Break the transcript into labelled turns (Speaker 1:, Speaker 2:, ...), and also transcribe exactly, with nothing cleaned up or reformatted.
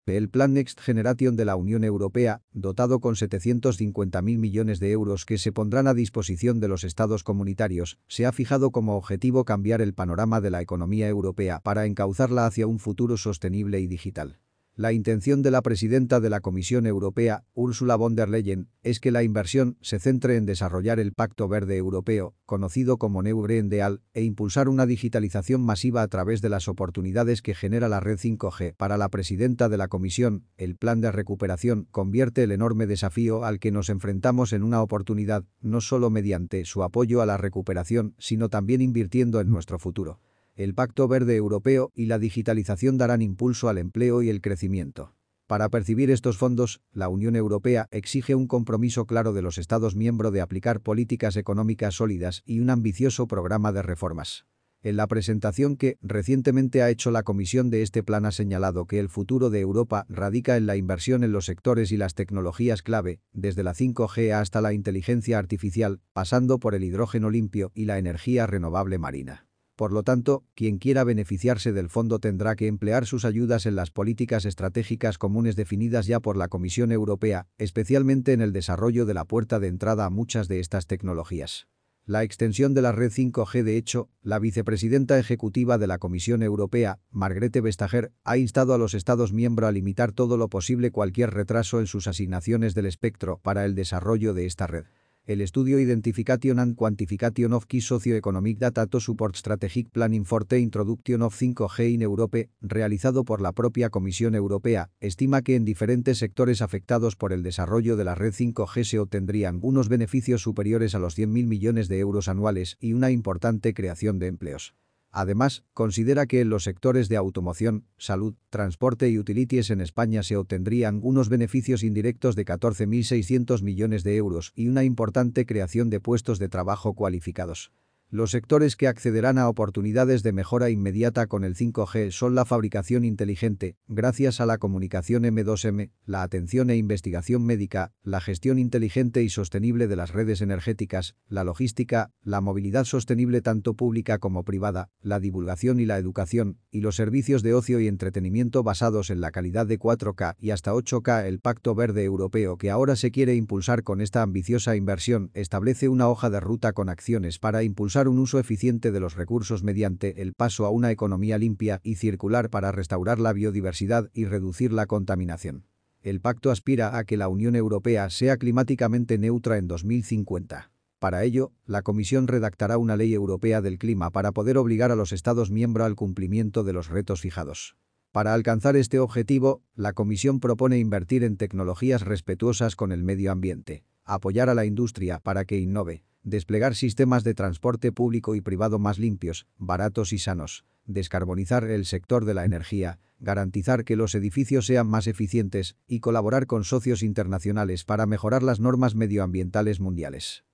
Speaker 1: El Plan Next Generation de la Unión Europea, dotado con setecientos cincuenta mil millones de euros que se pondrán a disposición de los Estados comunitarios, se ha fijado como objetivo cambiar el panorama de la economía europea para encauzarla hacia un futuro sostenible y digital. La intención de la presidenta de la Comisión Europea, Ursula von der Leyen, es que la inversión se centre en desarrollar el Pacto Verde Europeo, conocido como New Green Deal, e impulsar una digitalización masiva a través de las oportunidades que genera la red cinco G. Para la presidenta de la Comisión, el plan de recuperación convierte el enorme desafío al que nos enfrentamos en una oportunidad, no solo mediante su apoyo a la recuperación, sino también invirtiendo en nuestro futuro. El Pacto Verde Europeo y la digitalización darán impulso al empleo y el crecimiento. Para percibir estos fondos, la Unión Europea exige un compromiso claro de los Estados miembros de aplicar políticas económicas sólidas y un ambicioso programa de reformas. En la presentación que recientemente ha hecho la Comisión de este plan ha señalado que el futuro de Europa radica en la inversión en los sectores y las tecnologías clave, desde la cinco G hasta la inteligencia artificial, pasando por el hidrógeno limpio y la energía renovable marina. Por lo tanto, quien quiera beneficiarse del fondo tendrá que emplear sus ayudas en las políticas estratégicas comunes definidas ya por la Comisión Europea, especialmente en el desarrollo de la puerta de entrada a muchas de estas tecnologías. La extensión de la red cinco G. De hecho, la vicepresidenta ejecutiva de la Comisión Europea, Margrethe Vestager, ha instado a los Estados miembros a limitar todo lo posible cualquier retraso en sus asignaciones del espectro para el desarrollo de esta red. El estudio Identification and Quantification of Key Socio-Economic Data to Support Strategic Planning for the Introduction of cinco G in Europe, realizado por la propia Comisión Europea, estima que en diferentes sectores afectados por el desarrollo de la red cinco G se obtendrían unos beneficios superiores a los cien mil millones de euros anuales y una importante creación de empleos. Además, considera que en los sectores de automoción, salud, transporte y utilities en España se obtendrían unos beneficios indirectos de catorce mil seiscientos millones de euros y una importante creación de puestos de trabajo cualificados. Los sectores que accederán a oportunidades de mejora inmediata con el cinco G son la fabricación inteligente, gracias a la comunicación eme dos eme, la atención e investigación médica, la gestión inteligente y sostenible de las redes energéticas, la logística, la movilidad sostenible tanto pública como privada, la divulgación y la educación, y los servicios de ocio y entretenimiento basados en la calidad de cuatro K y hasta ocho K. El Pacto Verde Europeo que ahora se quiere impulsar con esta ambiciosa inversión establece una hoja de ruta con acciones para impulsar un uso eficiente de los recursos mediante el paso a una economía limpia y circular para restaurar la biodiversidad y reducir la contaminación. El pacto aspira a que la Unión Europea sea climáticamente neutra en dos mil cincuenta. Para ello, la Comisión redactará una ley europea del clima para poder obligar a los Estados miembros al cumplimiento de los retos fijados. Para alcanzar este objetivo, la Comisión propone invertir en tecnologías respetuosas con el medio ambiente, apoyar a la industria para que innove, desplegar sistemas de transporte público y privado más limpios, baratos y sanos, descarbonizar el sector de la energía, garantizar que los edificios sean más eficientes y colaborar con socios internacionales para mejorar las normas medioambientales mundiales.